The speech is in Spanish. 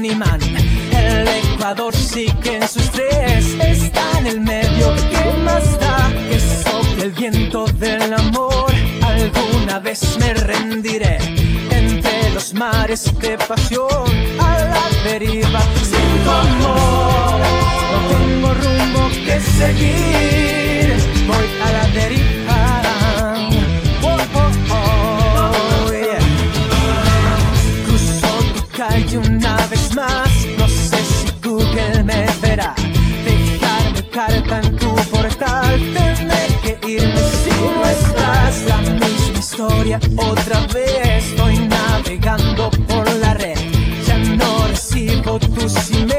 imán. El Ecuador sigue en su estrés, está en el medio, ¿qué más da? Que sople el viento del amor, alguna vez me rendiré entre los mares de pasión, a la deriva, sin tu amor no tengo rumbo que seguir, voy a la deriva. Oh, oh, oh, yeah. Cruzo tu calle una vez más, no sé si Google me verá, dejarme carta en tu portal, tendré que irme si no estás. La misma historia otra vez, estoy navegando por la red, ya no recibo tus emails.